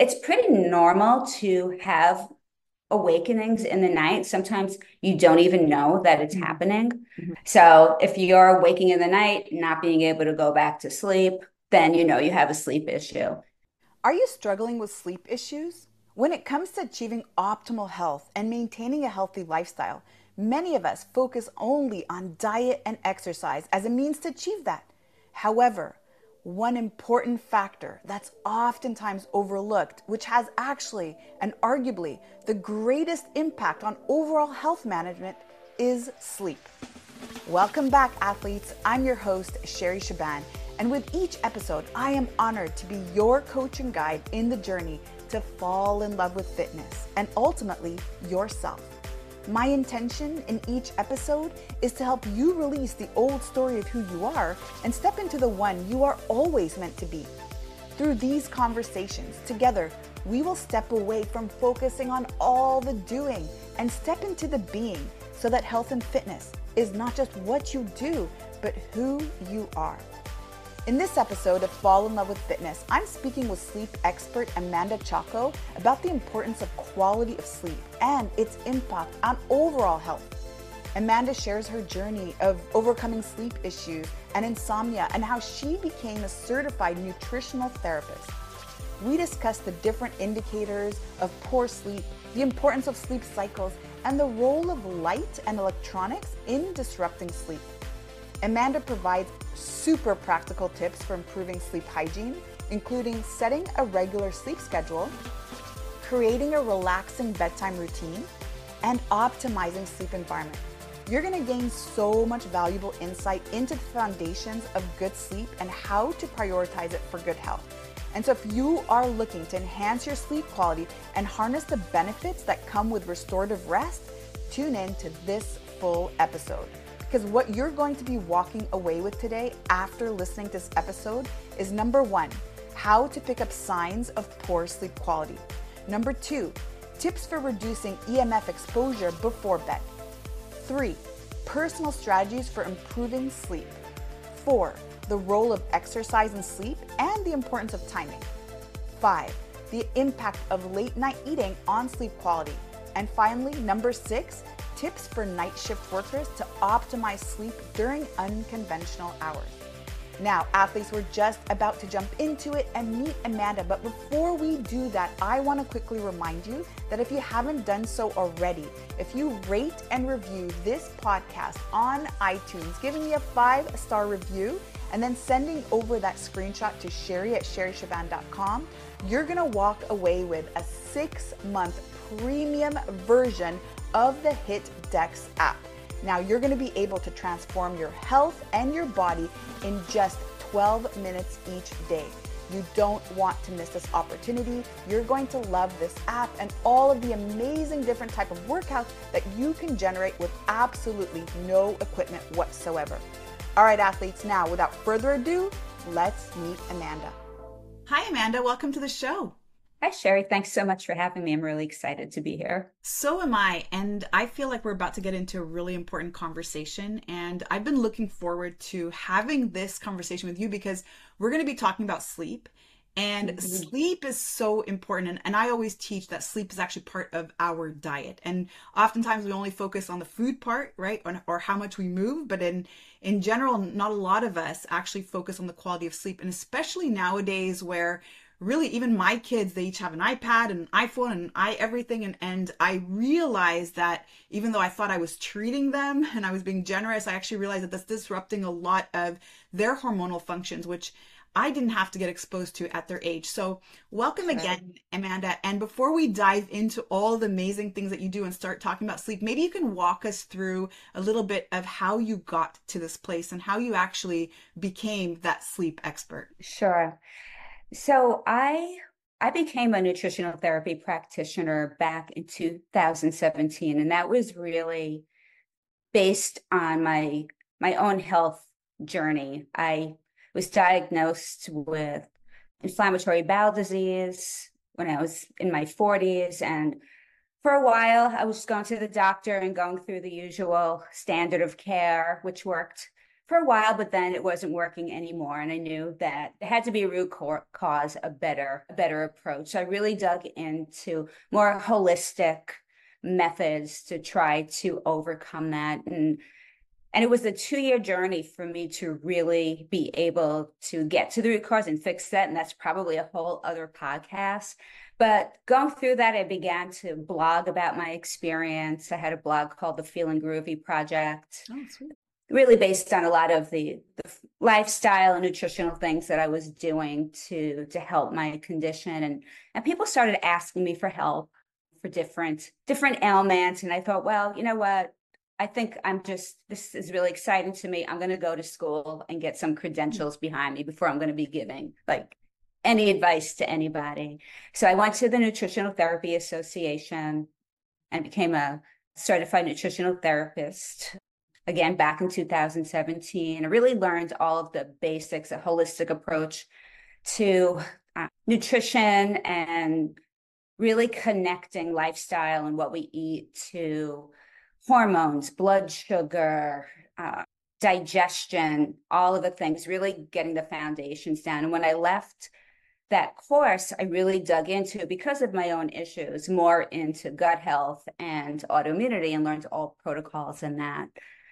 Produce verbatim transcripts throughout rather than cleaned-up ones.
it's pretty normal to have awakenings in the night. Sometimes you don't even know that it's Mhm. happening. Mhm. So if you're waking in the night, not being able to go back to sleep, then you know you have a sleep issue. Are you struggling with sleep issues? When it comes to achieving optimal health and maintaining a healthy lifestyle, many of us focus only on diet and exercise as a means to achieve that. However, one important factor that's oftentimes overlooked, which has actually and arguably the greatest impact on overall health management, is sleep. Welcome back, athletes. I'm your host, Sherry Shaban, and with each episode, I am honored to be your coach and guide in the journey to fall in love with fitness and ultimately yourself. My intention in each episode is to help you release the old story of who you are and step into the one you are always meant to be. Through these conversations, together, we will step away from focusing on all the doing and step into the being so that health and fitness is not just what you do, but who you are. In this episode of Fall in Love with Fitness, I'm speaking with sleep expert Amanda Chaco about the importance of quality of sleep and its impact on overall health. Amanda shares her journey of overcoming sleep issues and insomnia and how she became a certified nutritional therapist. We discuss the different indicators of poor sleep, the importance of sleep cycles, and the role of light and electronics in disrupting sleep. Amanda provides super practical tips for improving sleep hygiene, including setting a regular sleep schedule, creating a relaxing bedtime routine, and optimizing sleep environment. You're going to gain so much valuable insight into the foundations of good sleep and how to prioritize it for good health. And so if you are looking to enhance your sleep quality and harness the benefits that come with restorative rest, tune in to this full episode. Because what you're going to be walking away with today after listening to this episode is number one, how to pick up signs of poor sleep quality. Number two, tips for reducing E M F exposure before bed. Three, personal strategies for improving sleep. Four, the role of exercise in sleep and the importance of timing. Five, the impact of late night eating on sleep quality. And finally, number six, tips for night shift workers to optimize sleep during unconventional hours. Now, athletes, we're just about to jump into it and meet Amanda. But before we do that, I want to quickly remind you that if you haven't done so already, if you rate and review this podcast on iTunes, giving me a five-star review, and then sending over that screenshot to Sherry at sherry shaban dot com, you're going to walk away with a six-month premium version of the HitDex app. Now you're going to be able to transform your health and your body in just twelve minutes each day. You don't want to miss this opportunity. You're going to love this app and all of the amazing different type of workouts that you can generate with absolutely no equipment whatsoever. All right, athletes, now without further ado, let's meet Amanda. Hi, Amanda. Welcome to the show. Hi, Sherry. Thanks so much for having me. I'm really excited to be here. So am I. And I feel like we're about to get into a really important conversation. And I've been looking forward to having this conversation with you because we're going to be talking about sleep. And Mhm. sleep is so important. And, and I always teach that sleep is actually part of our diet. And oftentimes we only focus on the food part, right? Or, or how much we move. But in, in general, not a lot of us actually focus on the quality of sleep. And especially nowadays where really even my kids, they each have an iPad and an iPhone and i everything, and and I realized that even though I thought I was treating them and I was being generous, I actually realized that that's disrupting a lot of their hormonal functions, which I didn't have to get exposed to at their age. So welcome Sure. again, Amanda. And before we dive into all the amazing things that you do and start talking about sleep, maybe you can walk us through a little bit of how you got to this place and how you actually became that sleep expert. Sure. So I I became a nutritional therapy practitioner back in two thousand seventeen, and that was really based on my my own health journey. I was diagnosed with inflammatory bowel disease when I was in my forties, and for a while I was going to the doctor and going through the usual standard of care, which worked for a while, but then it wasn't working anymore. And I knew that it had to be a root cause, a better, a better approach. So I really dug into more holistic methods to try to overcome that. And and it was a two-year journey for me to really be able to get to the root cause and fix that. And that's probably a whole other podcast. But going through that, I began to blog about my experience. I had a blog called the Feeling Groovy Project. Oh, sweet. Really based on a lot of the, the lifestyle and nutritional things that I was doing to, to help my condition. And, and people started asking me for help for different, different ailments. And I thought, well, you know what? I think I'm just, this is really exciting to me. I'm going to go to school and get some credentials behind me before I'm going to be giving like any advice to anybody. So I went to the Nutritional Therapy Association and became a certified nutritional therapist. Again, back in two thousand seventeen, I really learned all of the basics, a holistic approach to uh, nutrition and really connecting lifestyle and what we eat to hormones, blood sugar, uh, digestion, all of the things, really getting the foundations down. And when I left that course, I really dug into, because of my own issues, more into gut health and autoimmunity, and learned all protocols in that.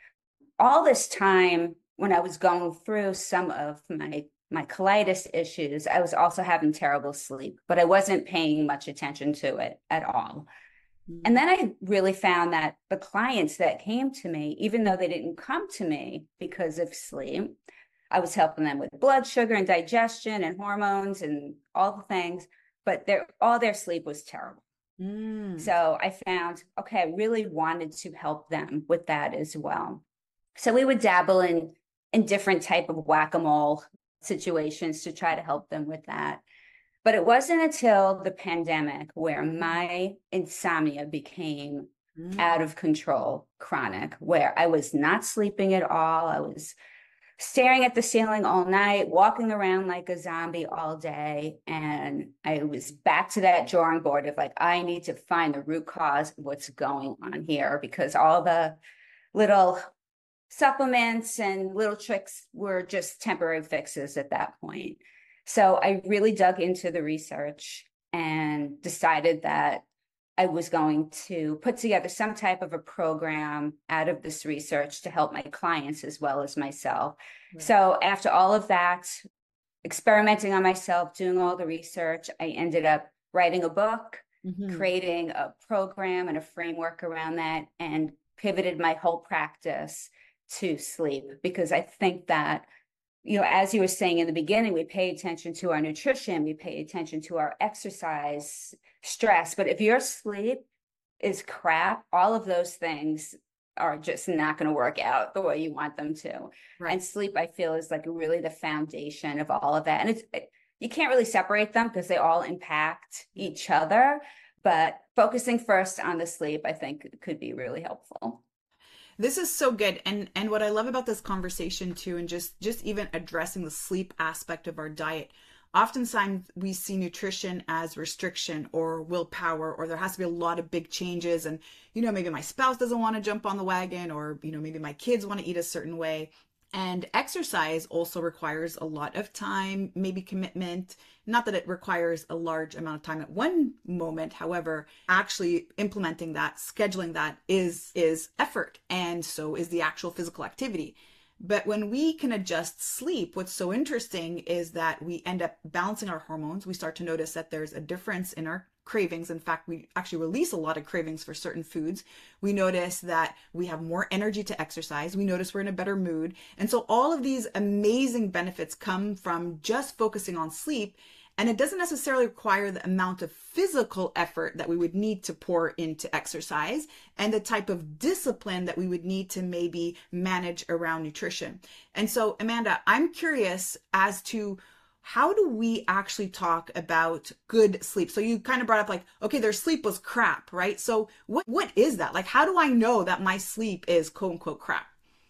All this time, when I was going through some of my my colitis issues, I was also having terrible sleep, but I wasn't paying much attention to it at all. And then I really found that the clients that came to me, even though they didn't come to me because of sleep, I was helping them with blood sugar and digestion and hormones and all the things, but their all their sleep was terrible. Mm. So I found, okay, I really wanted to help them with that as well. So we would dabble in in different type of whack-a-mole situations to try to help them with that. But it wasn't until the pandemic where my insomnia became mm. out of control, chronic, where I was not sleeping at all. I was staring at the ceiling all night, walking around like a zombie all day. And I was back to that drawing board of like, I need to find the root cause of what's going on here, because all the little supplements and little tricks were just temporary fixes at that point. So I really dug into the research and decided that I was going to put together some type of a program out of this research to help my clients as well as myself. Right. So after all of that, experimenting on myself, doing all the research, I ended up writing a book, mm-hmm. creating a program and a framework around that, and pivoted my whole practice to sleep, because I think that, you know, as you were saying in the beginning, we pay attention to our nutrition, we pay attention to our exercise, stress, but if your sleep is crap, all of those things are just not going to work out the way you want them to. Right. And sleep, I feel, is like really the foundation of all of that. And it's, you can't really separate them because they all impact each other, but focusing first on the sleep, I think, could be really helpful. This is so good. And and what I love about this conversation too, and just, just even addressing the sleep aspect of our diet, oftentimes we see nutrition as restriction or willpower, or there has to be a lot of big changes. And, you know, maybe my spouse doesn't want to jump on the wagon, or, you know, maybe my kids want to eat a certain way. And exercise also requires a lot of time, maybe commitment. Not that it requires a large amount of time at one moment. However, actually implementing that, scheduling that is, is effort. And so is the actual physical activity. But when we can adjust sleep, what's so interesting is that we end up balancing our hormones. We start to notice that there's a difference in our cravings. In fact, we actually release a lot of cravings for certain foods. We notice that we have more energy to exercise. We notice we're in a better mood. And so all of these amazing benefits come from just focusing on sleep. And it doesn't necessarily require the amount of physical effort that we would need to pour into exercise, and the type of discipline that we would need to maybe manage around nutrition. And so, Amanda, I'm curious as to, how do we actually talk about good sleep? So you kind of brought up like, okay, their sleep was crap, right? So what, what is that? Like, how do I know that my sleep is quote unquote crap?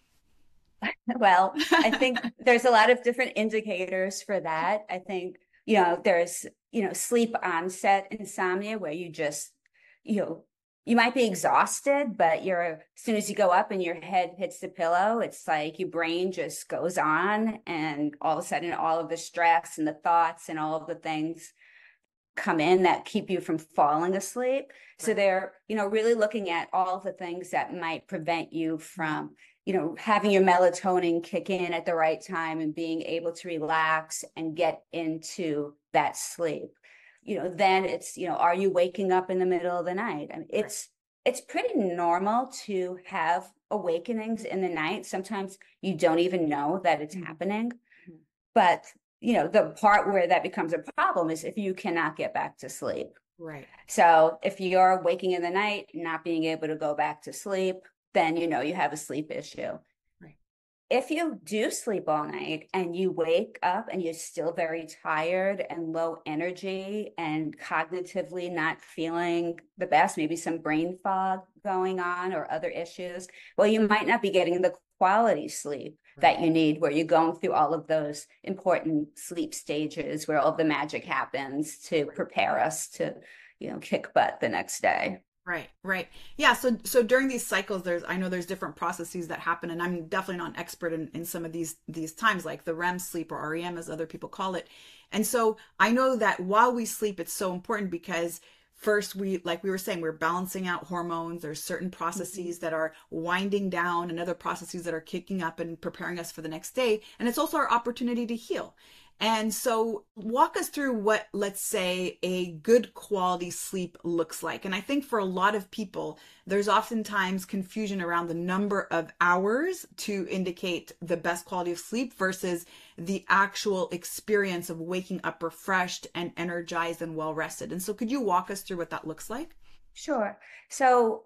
Well, I think there's a lot of different indicators for that. I think, you know, there's, you know, sleep onset insomnia, where you just, you know, you might be exhausted, but you're as soon as you go up and your head hits the pillow, it's like your brain just goes on, and all of a sudden all of the stress and the thoughts and all of the things come in that keep you from falling asleep. So Right. they're, you know, really looking at all of the things that might prevent you from, you know, having your melatonin kick in at the right time and being able to relax and get into that sleep. You know, then it's, you know, are you waking up in the middle of the night? I mean, Right. it's it's pretty normal to have awakenings in the night. Sometimes you don't even know that it's Mhm. happening. Mhm. But, you know, the part where that becomes a problem is if you cannot get back to sleep. Right. So if you're waking in the night, not being able to go back to sleep, then you know you have a sleep issue. Right. If you do sleep all night and you wake up and you're still very tired and low energy and cognitively not feeling the best, maybe some brain fog going on or other issues, well, you might not be getting the quality sleep Right. that you need, where you're going through all of those important sleep stages where all the magic happens to Right. prepare us to, you know, kick butt the next day. Right, right. Yeah, so so during these cycles there's I know there's different processes that happen, and I'm definitely not an expert in, in some of these these times, like the R E M sleep, or R E M as other people call it. And so I know that while we sleep it's so important because first, we like we were saying, we're balancing out hormones. There's certain Mhm. processes that are winding down and other processes that are kicking up and preparing us for the next day, and it's also our opportunity to heal. And so, walk us through what, let's say, a good quality sleep looks like. And I think for a lot of people, there's oftentimes confusion around the number of hours to indicate the best quality of sleep versus the actual experience of waking up refreshed and energized and well rested. And so, could you walk us through what that looks like? Sure. So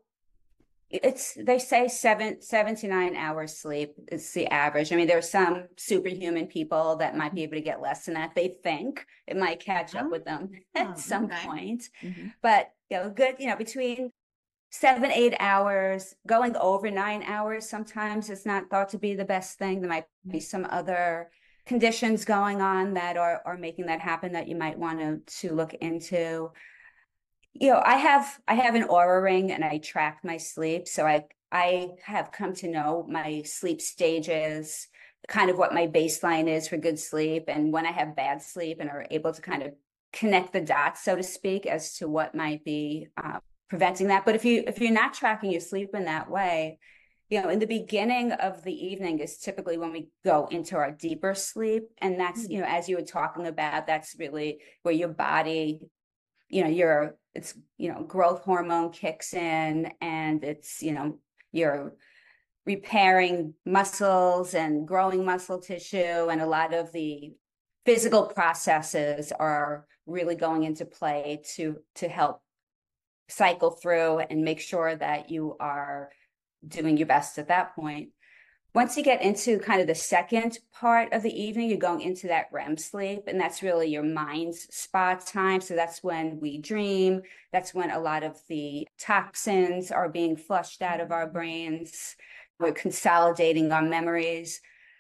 it's they say seven seven to nine hours sleep is the average. I mean, there are some superhuman people that might be able to get less than that. They think it might catch up with them at Ah, some okay. point. Mm-hmm. But you know, good, you know, between seven, eight hours, going over nine hours sometimes is not thought to be the best thing. There might be some other conditions going on that are are making that happen that you might want to to look into. You know, I have I have an Aura ring and I track my sleep. So I I have come to know my sleep stages, kind of what my baseline is for good sleep, and when I have bad sleep, and are able to kind of connect the dots, so to speak, as to what might be uh, preventing that. But if you if you're not tracking your sleep in that way, you know, in the beginning of the evening is typically when we go into our deeper sleep. And that's, you know, as you were talking about, that's really where your body, you know, your it's, you know, growth hormone kicks in, and it's, you know, you're repairing muscles and growing muscle tissue, and a lot of the physical processes are really going into play to to help cycle through and make sure that you are doing your best at that point. Once you get into kind of the second part of the evening, you're going into that R E M sleep, and that's really your mind's spa time. So that's when we dream. That's when a lot of the toxins are being flushed out of our brains. We're consolidating our memories.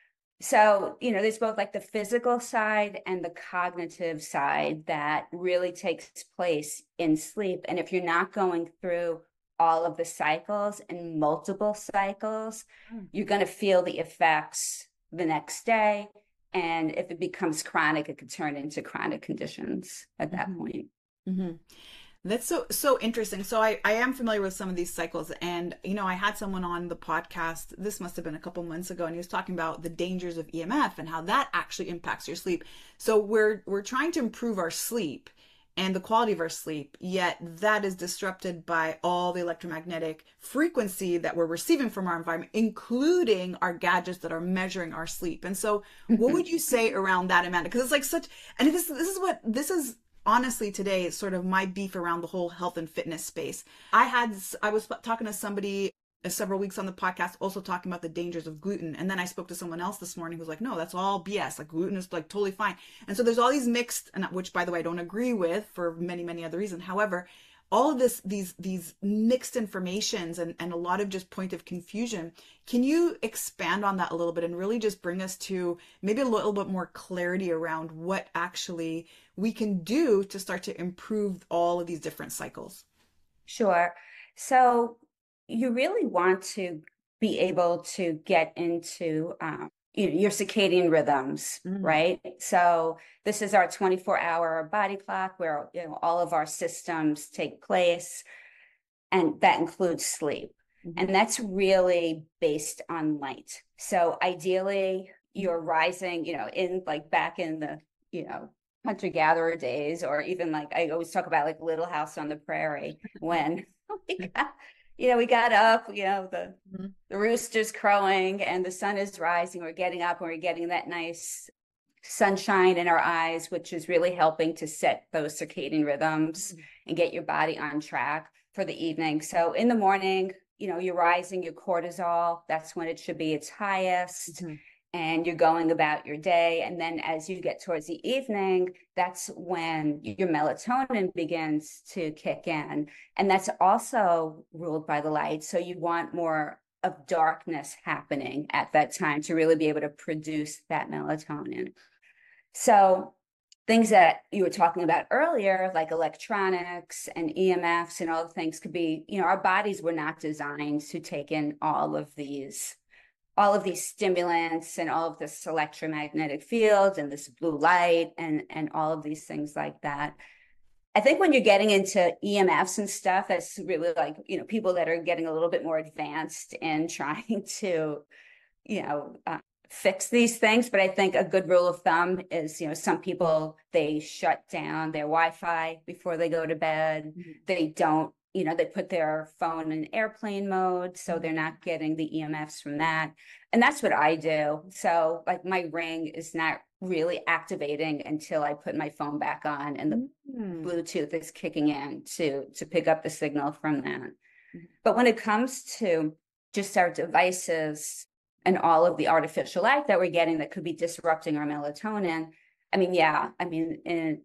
So, you know, there's both like the physical side and the cognitive side that really takes place in sleep. And if you're not going through all of the cycles and multiple cycles, you're going to feel the effects the next day. And if it becomes chronic, it could turn into chronic conditions at that Mm-hmm. point. Mm-hmm. That's so so interesting. So I I am familiar with some of these cycles, and you know I had someone on the podcast. This must have been a couple months ago, and he was talking about the dangers of E M F and how that actually impacts your sleep. So we're we're trying to improve our sleep and the quality of our sleep, yet that is disrupted by all the electromagnetic frequency that we're receiving from our environment, including our gadgets that are measuring our sleep. And so, what would you say around that, Amanda? Because it's like such, and this this is what this is honestly today is sort of my beef around the whole health and fitness space. I had I was talking to somebody uh, several weeks on the podcast also talking about the dangers of gluten, and then I spoke to someone else this morning who's like, no, that's all B S, like gluten is like totally fine. And so there's all these mixed, and which by the way I don't agree with for many many other reasons. However, all of this these these mixed informations and and a lot of just point of confusion. Can you expand on that a little bit and really just bring us to maybe a little bit more clarity around what actually we can do to start to improve all of these different cycles? Sure. So you really want to be able to get into um, you know, your circadian rhythms, Mm. right? So this is our twenty-four hour body clock where, you know, all of our systems take place, and that includes sleep. Mhm. And that's really based on light. So ideally, you're rising, you know, in like back in the, you know, hunter gatherer days, or even like I always talk about like Little House on the Prairie when we got, you know, we got up, you know, the Mhm. the rooster's crowing and the sun is rising. We're getting up and we're getting that nice sunshine in our eyes, which is really helping to set those circadian rhythms Mhm. and get your body on track for the evening. So in the morning, you know, you're rising your cortisol. That's when it should be its highest. Mhm. And you're going about your day. And then as you get towards the evening, that's when your melatonin begins to kick in. And that's also ruled by the light. So you want more of darkness happening at that time to really be able to produce that melatonin. So things that you were talking about earlier, like electronics and E M Fs and all the things could be, you know, our bodies were not designed to take in all of these, all of these stimulants and all of this electromagnetic fields and this blue light and and all of these things like that. I think when you're getting into E M Fs and stuff, that's really like, you know, people that are getting a little bit more advanced in trying to, you know, uh, fix these things. But I think a good rule of thumb is, you know, some people, they shut down their Wi-Fi before they go to bed. Mhm. They don't, you know, they put their phone in airplane mode, so they're not getting the E M Fs from that. And that's what I do. So like my ring is not really activating until I put my phone back on and the Mhm. Bluetooth is kicking in to to pick up the signal from that. Mhm. But when it comes to just our devices and all of the artificial light that we're getting that could be disrupting our melatonin, I mean, yeah, I mean, and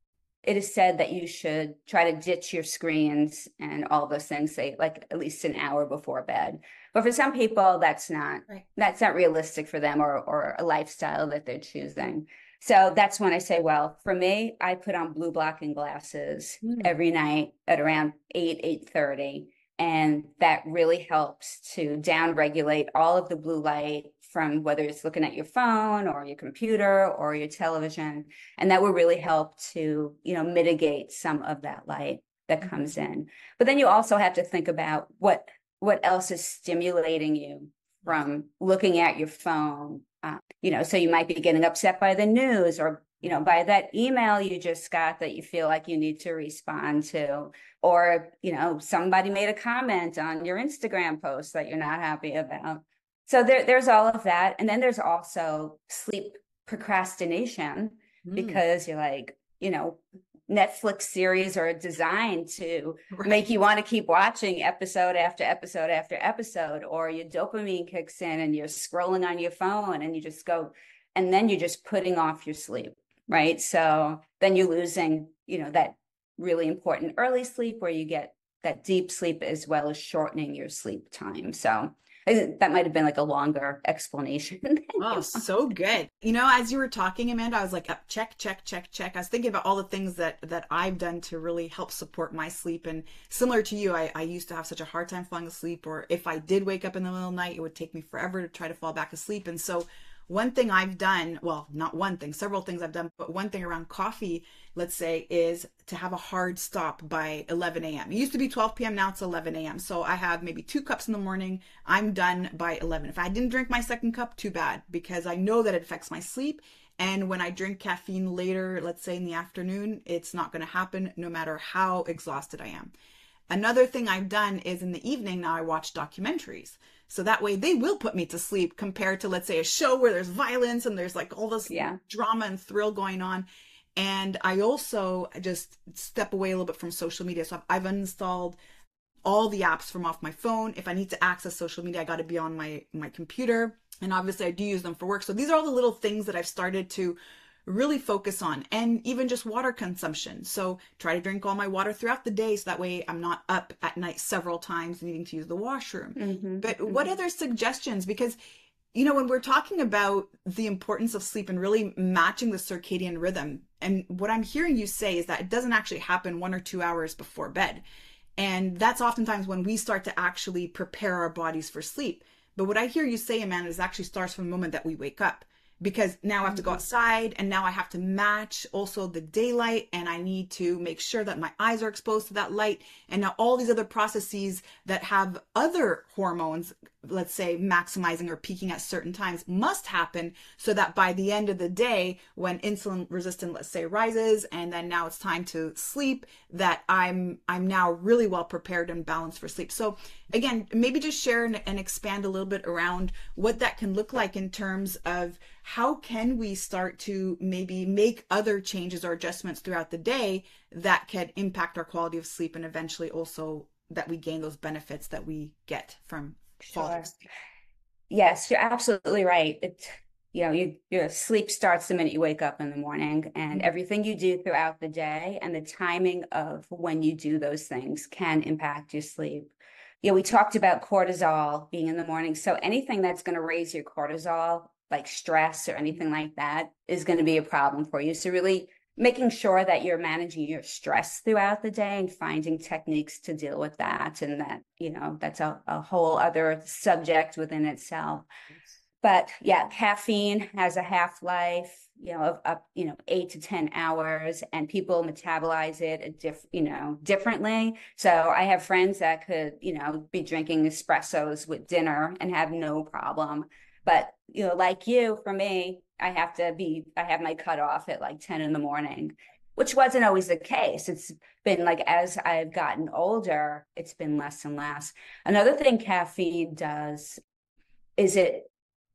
it is said that you should try to ditch your screens and all those things, say like at least an hour before bed. But for some people, that's not Right. that's not realistic for them, or or a lifestyle that they're choosing. So that's when I say, well, for me, I put on blue blocking glasses Mm. every night at around eight, eight thirty. And that really helps to down regulate all of the blue light from whether it's looking at your phone or your computer or your television. And that will really help to, you know, mitigate some of that light that comes in. But then you also have to think about what what else is stimulating you Yes. from looking at your phone. Uh, you know, so you might be getting upset by the news, or, you know, by that email you just got that you feel like you need to respond to, or, you know, somebody made a comment on your Instagram post that you're not happy about. So there, there's all of that. And then there's also sleep procrastination, Mm. because you're like, you know, Netflix series are designed to Right. make you want to keep watching episode after episode after episode, or your dopamine kicks in and you're scrolling on your phone and you just go, and then you're just putting off your sleep, right? So then you're losing, you know, that really important early sleep where you get that deep sleep, as well as shortening your sleep time. So I think that might have been like a longer explanation than Oh, you want. so good. You know, as you were talking, Amanda, I was like, "Yep, check, check, check, check." I was thinking about all the things that that I've done to really help support my sleep. And similar to you, I, I used to have such a hard time falling asleep, or if I did wake up in the middle of the night, it would take me forever to try to fall back asleep. And so one thing I've done, well, not one thing, several things I've done, but one thing around coffee, let's say, is to have a hard stop by eleven a m. It used to be twelve p m. Now it's eleven a m. So I have maybe two cups in the morning. I'm done by eleven. If I didn't drink my second cup, too bad, because I know that it affects my sleep. And when I drink caffeine later, let's say in the afternoon, it's not going to happen no matter how exhausted I am. Another thing I've done is in the evening now I watch documentaries. So that way they will put me to sleep, compared to, let's say, a show where there's violence and there's like all this Yeah. drama and thrill going on. And I also just step away a little bit from social media. So I've, I've uninstalled all the apps from off my phone. If I need to access social media, I got to be on my my computer. And obviously I do use them for work. So these are all the little things that I've started to really focus on. And even just water consumption. So try to drink all my water throughout the day, so that way I'm not up at night several times needing to use the washroom. Mm-hmm. But what Mm-hmm. other suggestions? Because you know, when we're talking about the importance of sleep and really matching the circadian rhythm, and what I'm hearing you say is that it doesn't actually happen one or two hours before bed. And that's oftentimes when we start to actually prepare our bodies for sleep. But what I hear you say, Amanda, is actually starts from the moment that we wake up, because now I have to go outside, and now I have to match also the daylight, and I need to make sure that my eyes are exposed to that light. And now all these other processes that have other hormones, let's say maximizing or peaking at certain times, must happen, so that by the end of the day, when insulin resistance, let's say, rises, and then now it's time to sleep, that I'm I'm now really well prepared and balanced for sleep. So again, maybe just share and, and expand a little bit around what that can look like in terms of how can we start to maybe make other changes or adjustments throughout the day that could impact our quality of sleep, and eventually also that we gain those benefits that we get from quality of Sure. sleep. Yes, you're absolutely right. It, you know, you, your sleep starts the minute you wake up in the morning, and Mm. everything you do throughout the day and the timing of when you do those things can impact your sleep. You know, we talked about cortisol being in the morning. So anything that's going to raise your cortisol, like stress or anything like that, is going to be a problem for you. So really making sure that you're managing your stress throughout the day and finding techniques to deal with that. And that, you know, that's a, a whole other subject within itself. But yeah, caffeine has a half-life, you know, of up, you know, eight to ten hours, and people metabolize it a diff, you know, differently. So I have friends that could, you know, be drinking espressos with dinner and have no problem. But, you know, like you, for me, I have to be, I have my cutoff at like ten in the morning, which wasn't always the case. It's been like, as I've gotten older, it's been less and less. Another thing caffeine does is it,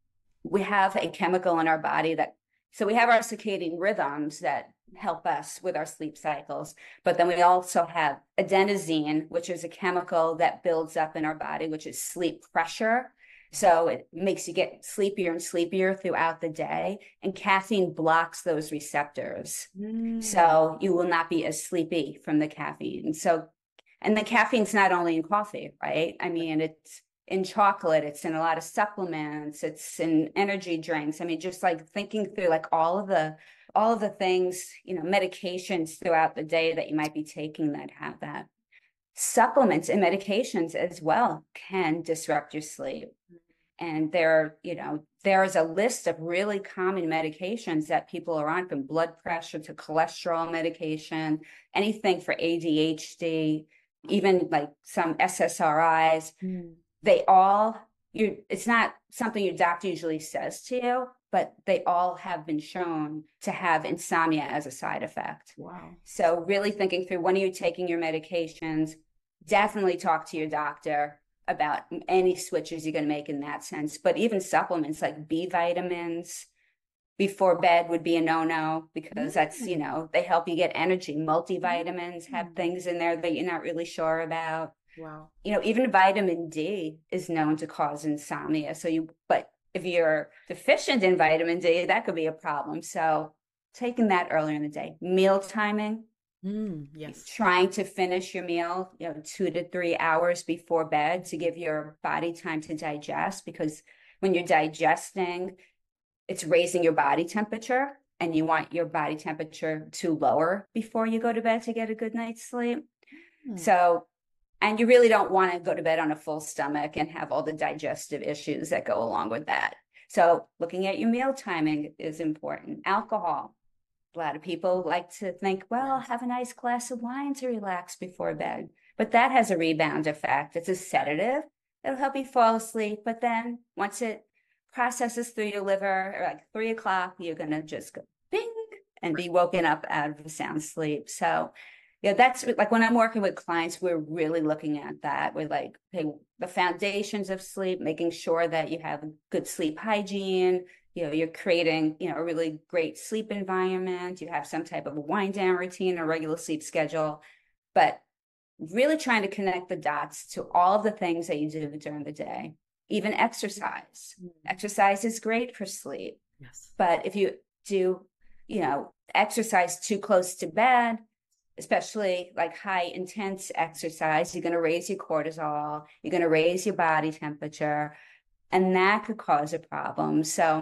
we have a chemical in our body that, so we have our circadian rhythms that help us with our sleep cycles, but then we also have adenosine, which is a chemical that builds up in our body, which is sleep pressure. So it makes you get sleepier and sleepier throughout the day, and caffeine blocks those receptors. Mm. So you will not be as sleepy from the caffeine. So, and the caffeine's not only in coffee, right? I mean, it's in chocolate, it's in a lot of supplements, it's in energy drinks. I mean, just like thinking through like all of the all of the things, you know, medications throughout the day that you might be taking that have that. Supplements and medications as well can disrupt your sleep. And there, you know, there is a list of really common medications that people are on, from blood pressure to cholesterol medication, anything for A D H D, even like some S S R Is. Mm. They all, you, it's not something your doctor usually says to you, but they all have been shown to have insomnia as a side effect. Wow. So really thinking through, when are you taking your medications? Definitely talk to your doctor about any switches you're going to make in that sense. But even supplements like B vitamins before bed would be a no-no, because that's, you know, they help you get energy. Multivitamins have things in there that you're not really sure about. Wow. You know, even vitamin D is known to cause insomnia. So you, but if you're deficient in vitamin D, that could be a problem. So taking that earlier in the day. Meal timing. Mm, yes. Trying to finish your meal, you know, two to three hours before bed to give your body time to digest, because when you're digesting, it's raising your body temperature, and you want your body temperature to lower before you go to bed to get a good night's sleep. Mm. So, and you really don't want to go to bed on a full stomach and have all the digestive issues that go along with that. So looking at your meal timing is important. Alcohol. A lot of people like to think, well, I'll have a nice glass of wine to relax before bed. But that has a rebound effect. It's a sedative. It'll help you fall asleep. But then once it processes through your liver, or like three o'clock, you're going to just go bing and be woken up out of a sound sleep. So yeah, that's like when I'm working with clients, we're really looking at that. We're like, hey, the foundations of sleep, making sure that you have good sleep hygiene. You know, you're creating, you know, a really great sleep environment. You have some type of a wind down routine, a regular sleep schedule, but really trying to connect the dots to all of the things that you do during the day. Even exercise. Mm-hmm. Exercise is great for sleep. Yes. But if you do, you know, exercise too close to bed, especially like high intense exercise, you're going to raise your cortisol, you're going to raise your body temperature, and that could cause a problem. So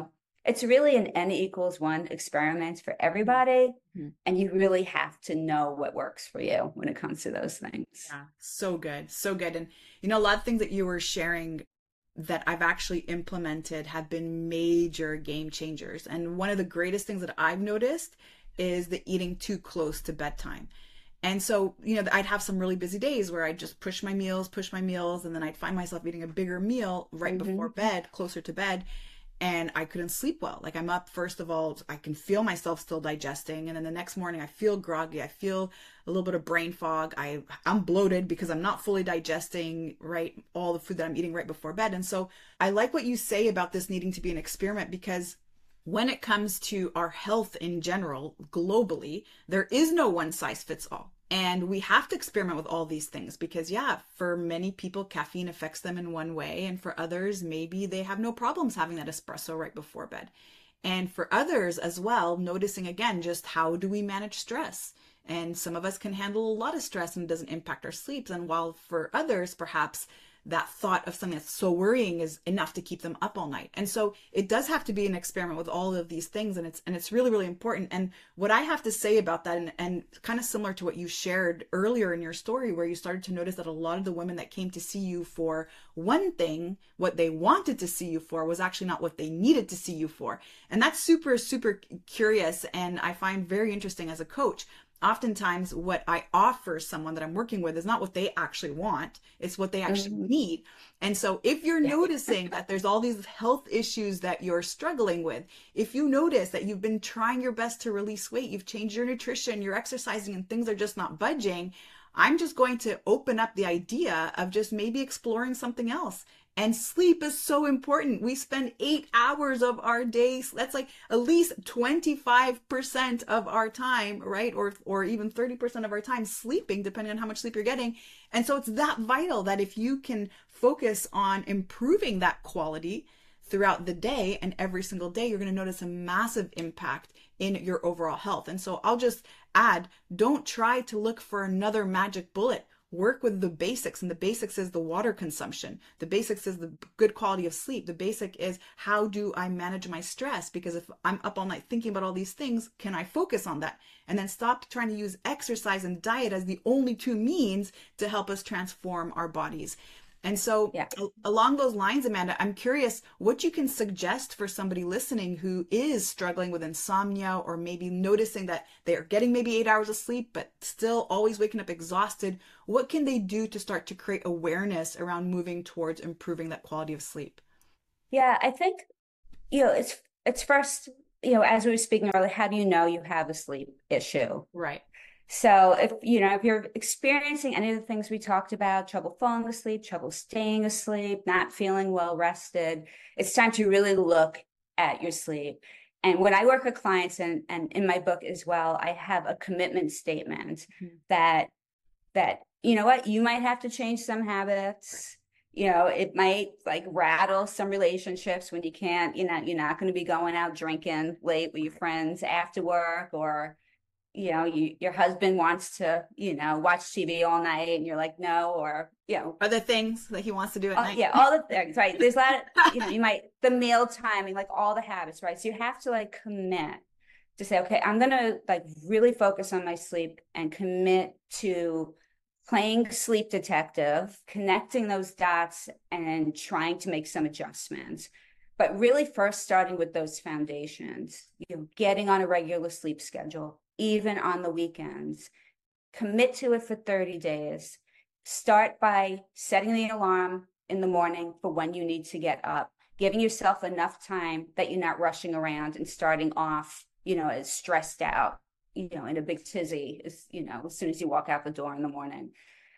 it's really an N equals one experiment for everybody. Mhm. And you really have to know what works for you when it comes to those things. Yeah, so good, so good. And you know, a lot of things that you were sharing that I've actually implemented have been major game changers. And one of the greatest things that I've noticed is the eating too close to bedtime. And so, you know, I'd have some really busy days where I'd just push my meals, push my meals, and then I'd find myself eating a bigger meal right Mm-hmm. before bed, closer to bed, and I couldn't sleep well. Like I'm up, first of all, I can feel myself still digesting, and then the next morning I feel groggy. I feel a little bit of brain fog. I I'm bloated because I'm not fully digesting right all the food that I'm eating right before bed. And so I like what you say about this needing to be an experiment, because when it comes to our health in general, globally, there is no one size fits all. And we have to experiment with all these things because, yeah, for many people, caffeine affects them in one way. And for others, maybe they have no problems having that espresso right before bed. And for others as well, noticing again, just how do we manage stress? And some of us can handle a lot of stress and it doesn't impact our sleeps. And while for others, perhaps that thought of something that's so worrying is enough to keep them up all night. And so it does have to be an experiment with all of these things, and it's and it's really, really important. And what I have to say about that, and, and kind of similar to what you shared earlier in your story, where you started to notice that a lot of the women that came to see you for one thing, what they wanted to see you for was actually not what they needed to see you for. And that's super, super curious, and I find very interesting as a coach. Oftentimes what I offer someone that I'm working with is not what they actually want, it's what they actually Mm-hmm. need. And so if you're Yeah. noticing that there's all these health issues that you're struggling with, if you notice that you've been trying your best to release weight, you've changed your nutrition, you're exercising, and things are just not budging, I'm just going to open up the idea of just maybe exploring something else. And sleep is so important. We spend eight hours of our days. That's like at least twenty-five percent of our time, right? Or, or even thirty percent of our time sleeping, depending on how much sleep you're getting. And so it's that vital that if you can focus on improving that quality throughout the day and every single day, you're going to notice a massive impact in your overall health. And so I'll just add, don't try to look for another magic bullet. Work with the basics, and the basics is the water consumption. The basics is the good quality of sleep. The basic is how do I manage my stress? Because if I'm up all night thinking about all these things, can I focus on that? And then stop trying to use exercise and diet as the only two means to help us transform our bodies. And so Yeah. along those lines, Amanda, I'm curious what you can suggest for somebody listening who is struggling with insomnia, or maybe noticing that they are getting maybe eight hours of sleep, but still always waking up exhausted. What can they do to start to create awareness around moving towards improving that quality of sleep? Yeah, I think, you know, it's it's first, you know, as we were speaking earlier, how do you know you have a sleep issue? Right. So if, you know, if you're experiencing any of the things we talked about, trouble falling asleep, trouble staying asleep, not feeling well rested, it's time to really look at your sleep. And when I work with clients, and, and in my book as well, I have a commitment statement Mhm. that that, you know what, you might have to change some habits. You know, it might like rattle some relationships when you can't, you know, you're not going to be going out drinking late with your friends after work, or you know, you, your husband wants to, you know, watch T V all night and you're like, no, or, you know, Other things that he wants to do at uh, night. yeah, all the things, right? There's a lot of, you know, you might, the meal timing, like all the habits, right? So you have to like commit to say, okay, I'm going to like really focus on my sleep and commit to playing sleep detective, connecting those dots and trying to make some adjustments. But really first starting with those foundations, you know, getting on a regular sleep schedule, even on the weekends, commit to it for thirty days. Start by setting the alarm in the morning for when you need to get up, giving yourself enough time that you're not rushing around and starting off, you know, as stressed out, you know, in a big tizzy, as, you know, as soon as you walk out the door in the morning.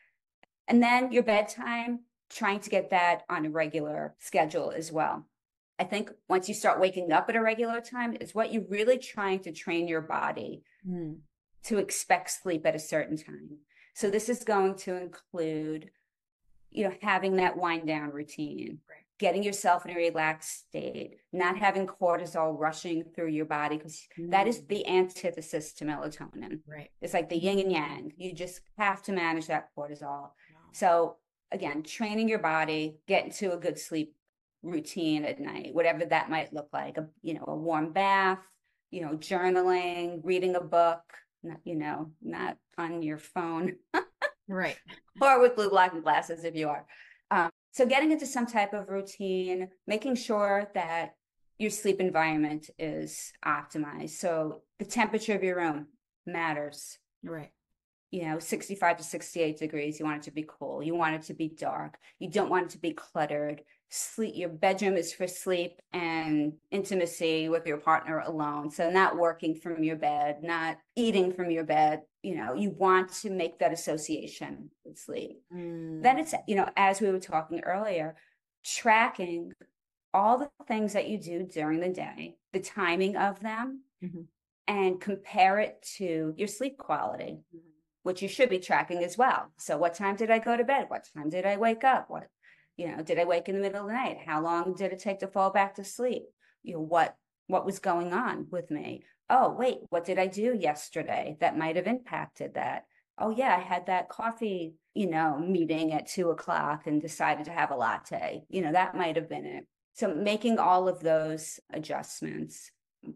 And then your bedtime, trying to get that on a regular schedule as well. I think once you start waking up at a regular time is what you're really trying to train your body Mm. to expect sleep at a certain time. So this is going to include, you know, having that wind down routine, Right. getting yourself in a relaxed state, not having cortisol rushing through your body, because that is the antithesis to melatonin. Right. It's like the yin and yang. You just have to manage that cortisol. Wow. So again, training your body, get into a good sleep routine at night, whatever that might look like. A, you know, a warm bath, you know, journaling, reading a book, not, you know, not on your phone. Right. Or with blue blocking glasses if you are. Um, so getting into some type of routine, making sure that your sleep environment is optimized. So the temperature of your room matters. Right. You know, sixty-five to sixty-eight degrees. You want it to be cool. You want it to be dark. You don't want it to be cluttered. Sleep, your bedroom is for sleep and intimacy with your partner alone. So not working from your bed, not eating from your bed. You know, you want to make that association with sleep. Mm. Then it's, you know, as we were talking earlier, tracking all the things that you do during the day, the timing of them, Mm-hmm. and compare it to your sleep quality, Mm-hmm. which you should be tracking as well. So what time did I go to bed? What time did I wake up? What, you know, did I wake in the middle of the night? How long did it take to fall back to sleep? You know, what, what was going on with me? Oh, wait, what did I do yesterday that might have impacted that? Oh yeah, I had that coffee, you know, meeting at two o'clock and decided to have a latte. You know, that might have been it. So making all of those adjustments.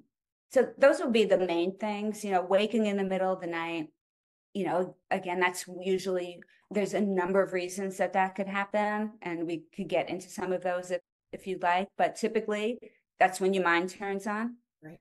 So those would be the main things, you know, waking in the middle of the night. You know, again, that's usually, there's a number of reasons that that could happen, and we could get into some of those if, if you'd like, but typically that's when your mind turns on. Right.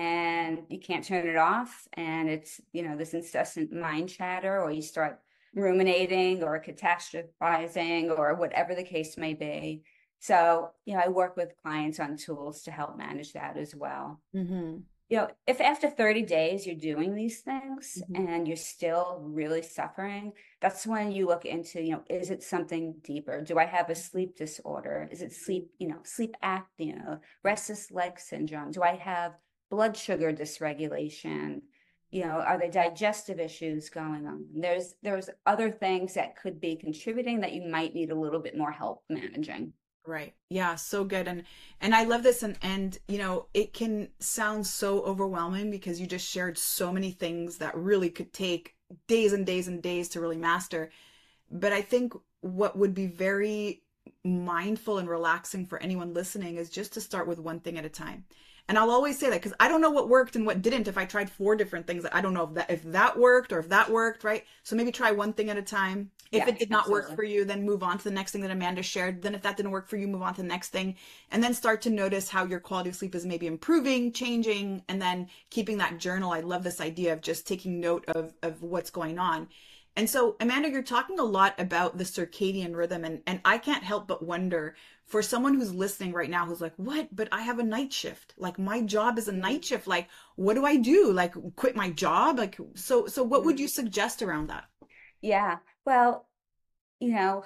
And you can't turn it off. And it's, you know, this incessant mind chatter, or you start ruminating or catastrophizing or whatever the case may be. So, you know, I work with clients on tools to help manage that as well. Mm-hmm. You know, if after thirty days you're doing these things Mm-hmm. and you're still really suffering, that's when you look into, you know, is it something deeper? Do I have a sleep disorder? Is it sleep, you know, sleep apnea, restless leg syndrome? Do I have blood sugar dysregulation? You know, are there digestive issues going on? There's there's other things that could be contributing that you might need a little bit more help managing. Right. Yeah, so good. And and I love this, and and you know, it can sound so overwhelming because you just shared so many things that really could take days and days and days to really master. But I think what would be very mindful and relaxing for anyone listening is just to start with one thing at a time. And I'll always say that because I don't know what worked and what didn't if I tried four different things. I don't know if that if that worked or if that worked, right? So maybe try one thing at a time. If Yeah, it did not work absolutely. for you, then move on to the next thing that Amanda shared. Then if that didn't work for you, move on to the next thing. And then start to notice how your quality of sleep is maybe improving, changing, and then keeping that journal. I love this idea of just taking note of, of what's going on. And so, Amanda, you're talking a lot about the circadian rhythm, and, and I can't help but wonder for someone who's listening right now who's like, what? But I have a night shift. Like my job is a night shift. Like, what do I do? Like quit my job? Like, so, so what would you suggest around that? Yeah. Well, you know,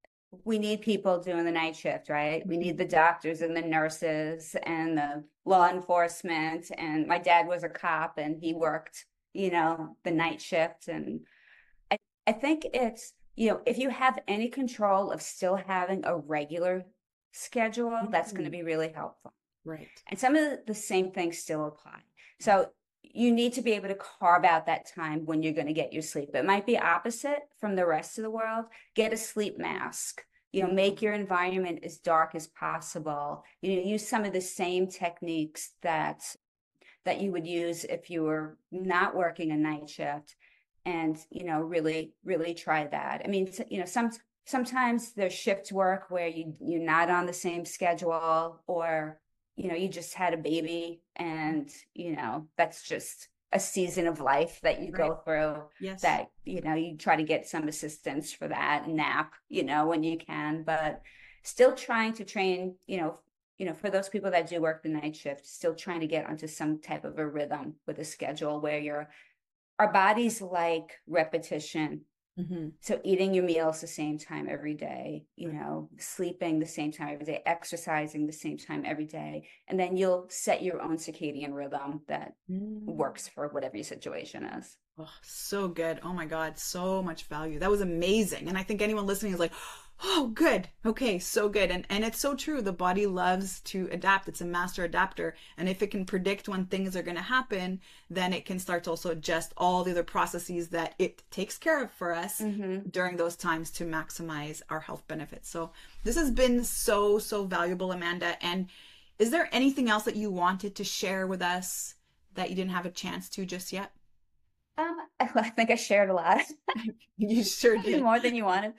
we need people doing the night shift, right? We need the doctors and the nurses and the law enforcement. And my dad was a cop and he worked, you know, the night shift. And I, I think it's, you know, if you have any control of still having a regular schedule, that's going to Mm, be really helpful. right. And some of the same things still apply. So you need to be able to carve out that time when you're going to get your sleep. It might be opposite from the rest of the world. Get a sleep mask. You know, make your environment as dark as possible. You know, use some of the same techniques that that you would use if you were not working a night shift, and you know, really, really try that. I mean, you know, some sometimes there's shift work where you you're not on the same schedule, or you know, you just had a baby and you know, that's just a season of life that you Right. go through, Yes. that you know, you try to get some assistance for that, nap, you know, when you can, but still trying to train, you know, you know, for those people that do work the night shift, still trying to get onto some type of a rhythm with a schedule where you're, our bodies like repetition. Mm-hmm. So eating your meals the same time every day, you know, sleeping the same time every day, exercising the same time every day, and then you'll set your own circadian rhythm that Mm. works for whatever your situation is. Oh, so good. Oh my God, so much value. That was amazing. And I think anyone listening is like, oh, good. Okay, so good. And and it's so true. The body loves to adapt. It's a master adapter. And if it can predict when things are going to happen, then it can start to also adjust all the other processes that it takes care of for us Mm-hmm. during those times to maximize our health benefits. So this has been so, so valuable, Amanda. And is there anything else that you wanted to share with us that you didn't have a chance to just yet? Um, I think I shared a lot, You sure probably did. more than you wanted.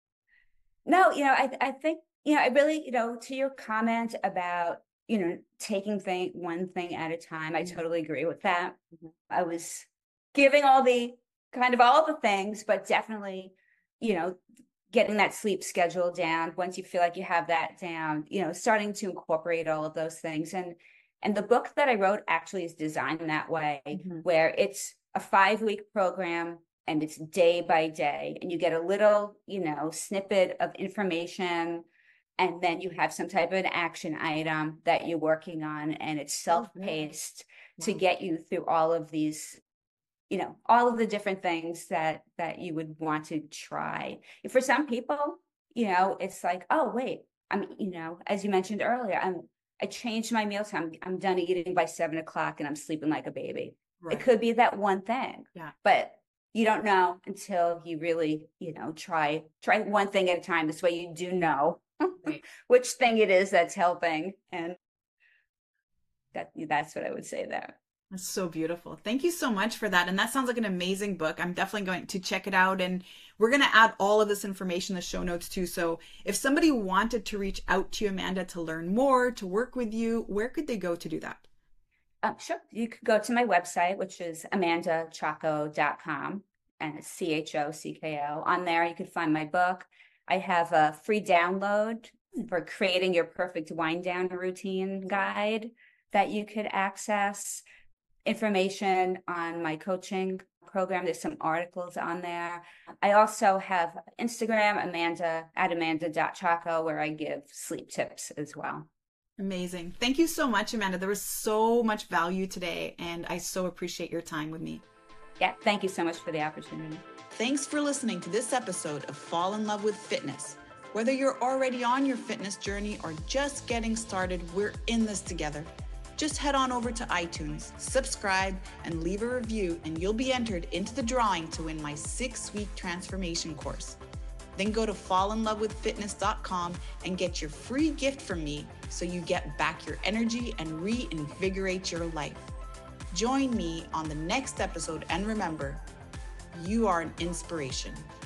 No, you know, I I think, you know, I really, you know, to your comment about, you know, taking thing one thing at a time, I totally agree with that. Mhm. I was giving all the kind of all the things, but definitely, you know, getting that sleep schedule down. Once you feel like you have that down, you know, starting to incorporate all of those things. And and the book that I wrote actually is designed that way, Mhm. where it's a five week program and it's day by day, and you get a little, you know, snippet of information, and then you have some type of an action item that you're working on, and it's Oh, good. self-paced to Wow. get you through all of these, you know, all of the different things that that you would want to try. For some people, you know, it's like, oh wait, I'm, you know, as you mentioned earlier, I'm I changed my meal time. I'm done eating by seven o'clock and I'm sleeping like a baby. It Right. could be that one thing, Yeah. but you don't know until you really, you know, try try one thing at a time. This way you do know Right. which thing it is that's helping. And that that's what I would say there. That's so beautiful. Thank you so much for that. And that sounds like an amazing book. I'm definitely going to check it out. And we're going to add all of this information in the show notes too. So if somebody wanted to reach out to you, Amanda, to learn more, to work with you, where could they go to do that? Um, sure. You could go to my website, which is amanda chaco dot com, and it's C H O C K O. On there, you could find my book. I have a free download for creating your perfect wind down routine guide that you could access. Information on my coaching program. There's some articles on there. I also have Instagram, Amanda at amanda dot chaco, where I give sleep tips as well. Amazing. Thank you so much, Amanda. There was so much value today, and I so appreciate your time with me. Yeah, thank you so much for the opportunity. Thanks for listening to this episode of Fall in Love with Fitness. Whether you're already on your fitness journey or just getting started, we're in this together. Just head on over to iTunes, subscribe, and leave a review, and you'll be entered into the drawing to win my six-week transformation course. Then go to fall in love with fitness dot com and get your free gift from me so you get back your energy and reinvigorate your life. Join me on the next episode, and remember, you are an inspiration.